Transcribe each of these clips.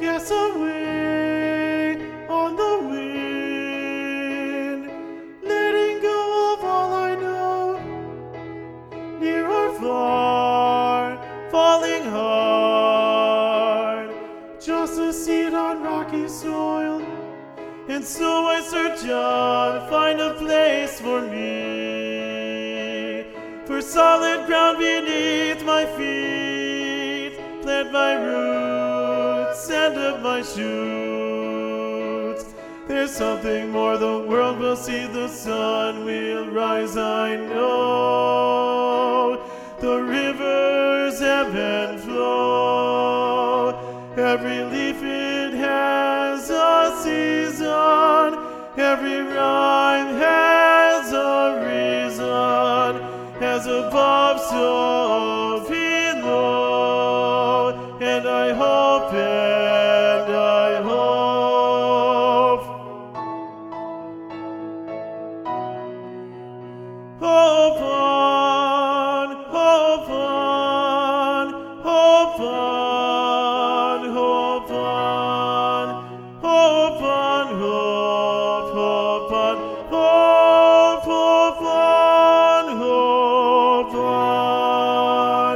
Guess away on the wind, letting go of all I know, near or far, falling hard, just a seed on rocky soil. And so I search on, find a place for me, for solid ground beneath my feet, plant my roots, send up my shoots. There's something more, the world will see, the sun will rise, I know. The rivers ebb and flow, every leaf it has a season, every rhyme has a reason, as above so below, and I hope and I hope, hope on, hope on, hope on, hope on, hope on, hope, hope on, hope, hope on, hope on.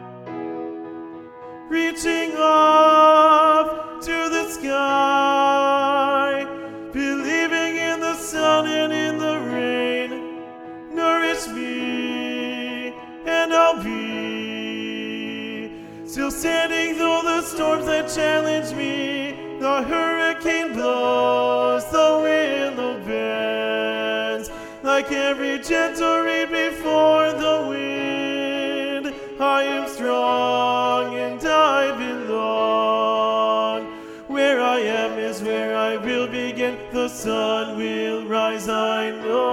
Reaching up to the sky, believing in the sun and in the rain. Nourish me, and I'll be still standing though the storms that challenge me. The hurricane blows, the willow bends, like every gentle reed before the wind. I am strong and I belong. Where I am is where I will begin. The sun will rise, I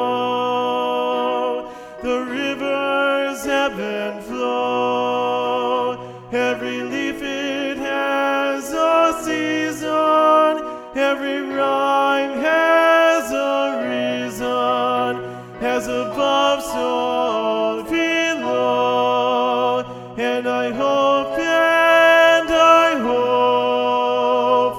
know. The rivers ebb and flow, every leaf it has a season, every rhyme has a reason, as above so below, and I hope and I hope,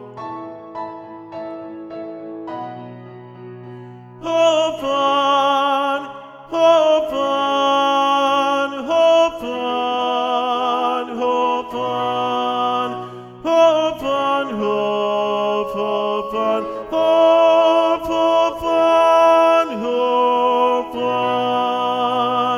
hope on, hope on, hope on, hope on, hope on, hope, hope on, hope, hope on, hope on.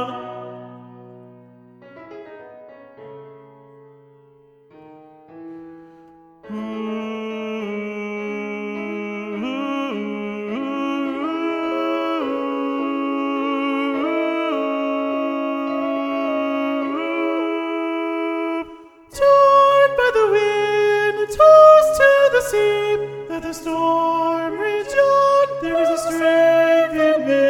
Torn by the wind, tossed to the sea, let the storm rage on, there is a strength in me.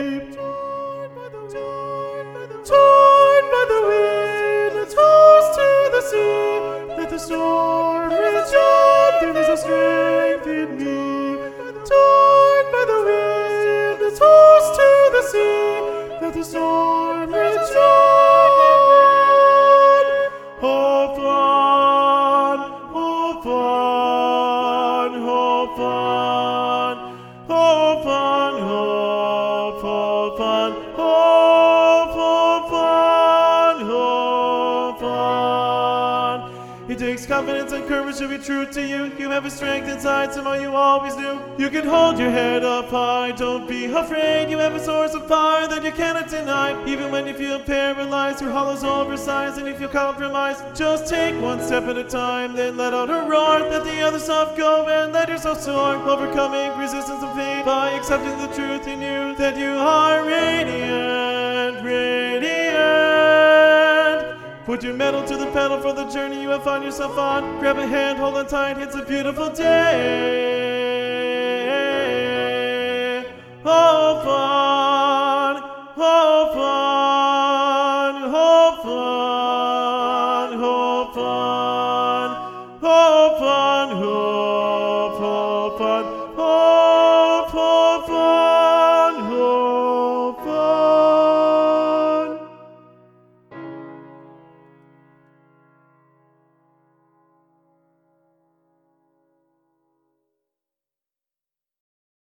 Torn by the wind, tossed to the sea, let the storm rage on, there is a strength in me. Torn by the wind, tossed to the sea, let the storm rage on. Hope on, hope on, hope on, hope on, hope, hope on, hope, hope on, hope on. It takes confidence and courage to be true to you. You have a strength inside, somehow you always knew. You can hold your head up high, don't be afraid. You have a source of power that you cannot deny. Even when you feel paralyzed, your hollow's oversized, and if you compromise, just take one step at a time, then let out a roar. Let the other stuff go and let yourself soar, overcoming resistance and pain by accepting the truth in you that you are radiant, radiant. Put your metal to the pedal for the journey you have found yourself on. Grab a hand, hold on tight, it's a beautiful day. Hope on, hope